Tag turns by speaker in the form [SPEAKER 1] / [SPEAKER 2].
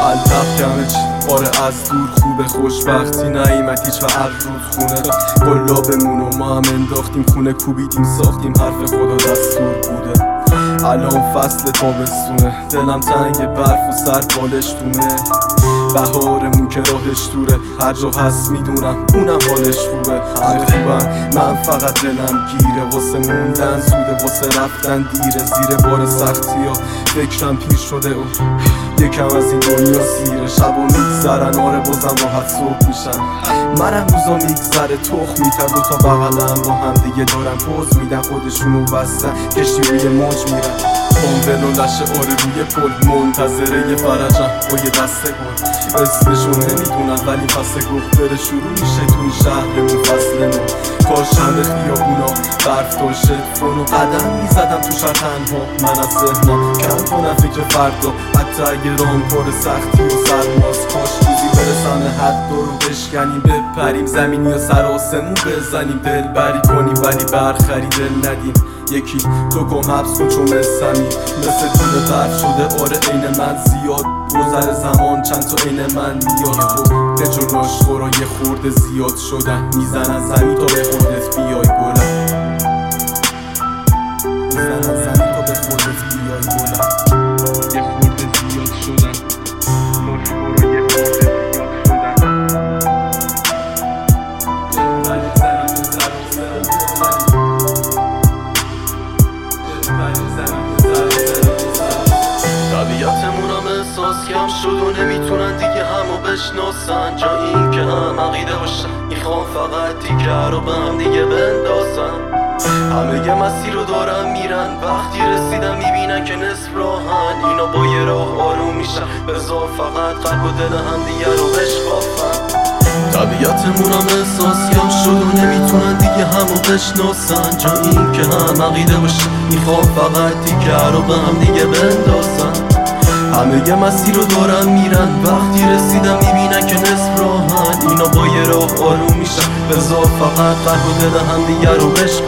[SPEAKER 1] الطف کمه چی آره از دور خوبه خوشبختی نعیمت هیچ و هر روز خونه قلابمون و ما هم انداختیم خونه کوبیدیم ساختیم حرف خدا دستور بوده الان فصل تابستونه دلم تنگ برف و سر بالشتونه بهارمون که راهش دوره هر جا هست میدونم اونم حالش خوبه همه خوبم من فقط دلم گیره واسه موندن زوده واسه رفتن دیره زیر بار سختی ها فکرم پیر شده و یکم از این دنیا سیره شب و میگذرن آره بازم راحت صبح میشن منم روزا میگذره تخ میتر دوتا بغلم با هم دیگه دارن پوز میدن خودشونو بستن کشتی روی موج میرن بامبل و لشه آره روی پل منتظره یه فرجم با یه دسته گل اسمشو نمیدونم ولی پس گفتره شروع میشه تو این شهرمون فصل نو کاش همه خیابونا برف داشت فونو قدم میزدم تو شهر تنها من از ذهنم کم کنم فکر فردا حتی اگه رام پر سختی و سرماست کاش روزی برسن حد رو بشکنیم بپریم زمینی و سر آسمون بزنیم دل بری کنیم ولی برخری دل ندیم یکی تو کن حبس کن چون مثمی مثل طول برف شده آره عین من زیاد گذر زمان چند تا عین من میاد تو به جلوش خورا یه خورده زیاد شدن میزنن زمین تا به خودت بیای گلم میزنن زمین تا به خودت بیای گلم یه خورده زیاد شدن لاش خورا یه خورده زیاد شدن ولی زمین زر و
[SPEAKER 2] طبیعتمون هم احساس کم شد و نمیتونن دیگه همو بشناسن جا این که هم عقیده باشن میخوام فقط دیگر رو به هم دیگه بندازن همه یه مسیر رو دارن میرن وقتی رسیدن میبینن که نصف راهن اینا با یه راه آروم میشن بذار فقط قلب و دل هم دیگه رو بشکافن طبیعتمون هم احساس کم شد و نمیتونن دیگه همو بشناسن جا این که هم عقیده باشن میخوام فقط دیگر رو به هم دیگه بندازن همه یه مسیر رو دارن میرن وقتی رسیدن میبینن که نصف راهن اینا با یه راه آروم میشن بذار فقط قلب و دل هم دیگه رو بشکافن